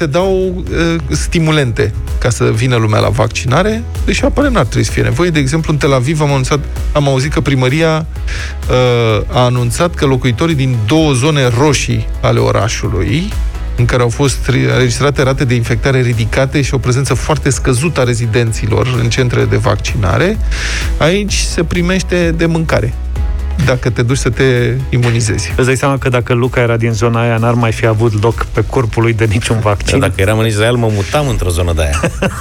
se dau stimulente ca să vină lumea la vaccinare, deși apare n-ar trebui să fie nevoie. De exemplu, în Tel Aviv am auzit că primăria a anunțat că locuitorii din 2 zone roșii ale orașului, în care au fost înregistrate rate de infectare ridicate și o prezență foarte scăzută a rezidenților în centrele de vaccinare, aici se primește de mâncare dacă te duci să te imunizezi. Îți dai seama că dacă Luca era din zona aia, n-ar mai fi avut loc pe corpul lui de niciun vaccin. Dacă eram în Israel, mă mutam într-o zonă de aia.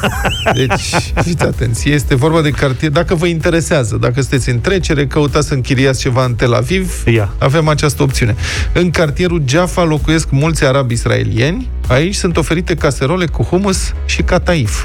Deci, fiți atenție, este vorba de cartier. Dacă vă interesează, dacă sunteți în trecere, căutați să închiriați ceva în Tel Aviv, avem această opțiune. În cartierul Jaffa locuiesc mulți arabi israelieni. Aici sunt oferite caserole cu hummus și cataif.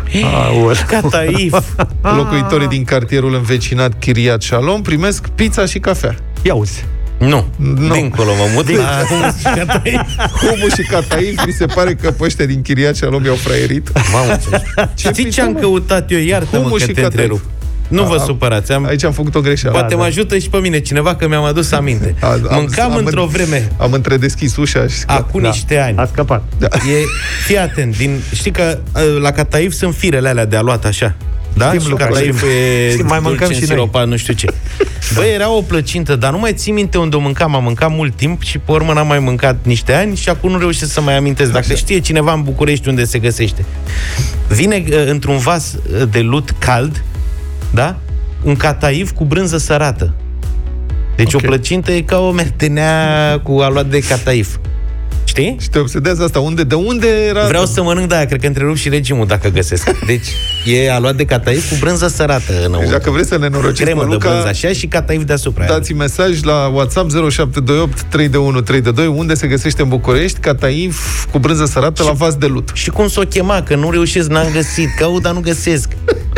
Cataif! Locuitorii din cartierul învecinat Kiryat Shalom primesc pizza și cafea. Ia uzi. Nu. Dincolo mă mut la hummus și cataif. Hummus și cataif, mi se pare că pe ăștia din Kiryat Shalom i-au fraierit. Mamă, știi ce am căutat eu? Iartă-mă că te întrerup. Nu vă supărați. Aici am făcut o greșeală. Poate mă ajută și pe mine cineva, că mi-am adus aminte. Mâncam într-o vreme. Am întredeschis ușa și acum niște ani. A scăpat. Fii atent. Știi că la cataif sunt firele alea de aluat așa. Da? Știm, cataif e mai mâncăm și siropat, nu știu ce. Băi, era o plăcintă, dar nu mai țin minte unde o mâncam. Am mâncat mult timp și pe urmă n-am mai mâncat niște ani și acum nu reușesc să mai amintesc. Dacă știe cineva în București unde se găsește. Vine într-un vas de lut cald, da? Un cataif cu brânză sărată. Deci o plăcintă e ca o mertenea cu aluat de cataif. Știi? Și te obsedează asta. De unde era? Vreau să mănânc de aia, cred că întrerup și regimul dacă găsesc. Deci e aluat de cataif cu brânză sărată înăuntru. Deci dacă vreți să ne norociți cremă pe Luca, de brânză așa și cataif deasupra. Dați mesaj la WhatsApp 0728 321 322 unde se găsește în București cataif cu brânză sărată la vas de lut. Și cum s-o chema, că nu reușesc, n-am găsit. Caut, dar nu găsesc.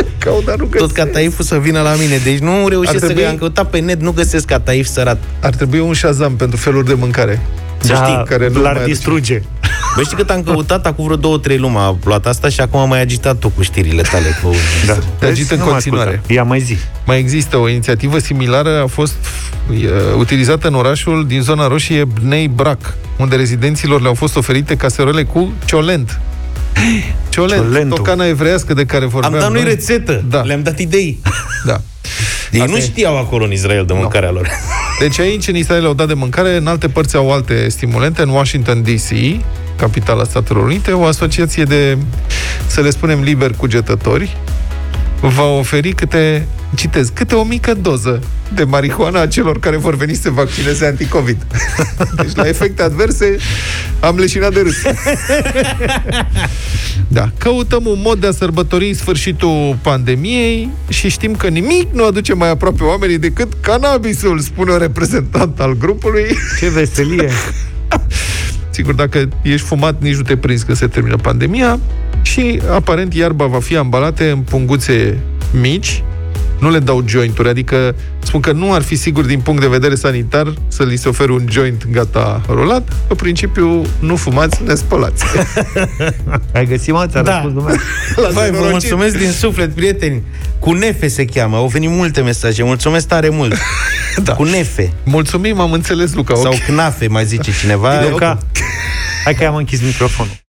Tot cataiful să vină la mine. Deci nu reușesc să am căutat pe net, nu găsesc cataif sărat. Ar trebui un Shazam pentru feluri de mâncare. Să știi, care nu l-ar distruge. Băi, știi cât am căutat? Acum vreo 2-3 luni a luat asta și acum am mai agitat tu cu știrile tale. Te agit în continuare. Ia mai zi. Mai există o inițiativă similară, a fost utilizată în orașul din zona roșie Bnei Brak, unde rezidenților le-au fost oferite caserole cu ciolent. Ciolent, tocana evreiască de care vorbeam. Am dat noi rețetă, le-am dat idei. Da. Ei nu știau acolo în Israel de mâncarea lor. Deci aici în Israel au dat de mâncare, în alte părți au alte stimulente. În Washington DC, capitala Statelor Unite, o asociație de, să le spunem, liberi cugetători va oferi câte o mică doză de marihuana a celor care vor veni să se vaccineze anticovid. Deci la efecte adverse am leșinat de râs. Da, căutăm un mod de a sărbători sfârșitul pandemiei și știm că nimic nu aduce mai aproape oamenii decât cannabisul, spune un reprezentant al grupului. Ce veselie! Sigur, dacă ești fumat, nici nu te prinzi că se termină pandemia și, aparent, iarba va fi ambalată în punguțe mici. Nu le dau jointuri, adică spun că nu ar fi sigur din punct de vedere sanitar să li se ofere un joint gata rolat. Pe principiu, nu fumați, ne spălați. Ai găsit, mă? Ți-a răspuns lumea? Vai, vă mulțumesc din suflet, prieteni. Cu Nefe se cheamă, au venit multe mesaje. Mulțumesc tare mult. Da. Cu Nefe. Mulțumim, am înțeles, Luca. Sau Knafe, mai zice cineva. Luca, hai că am închis microfonul.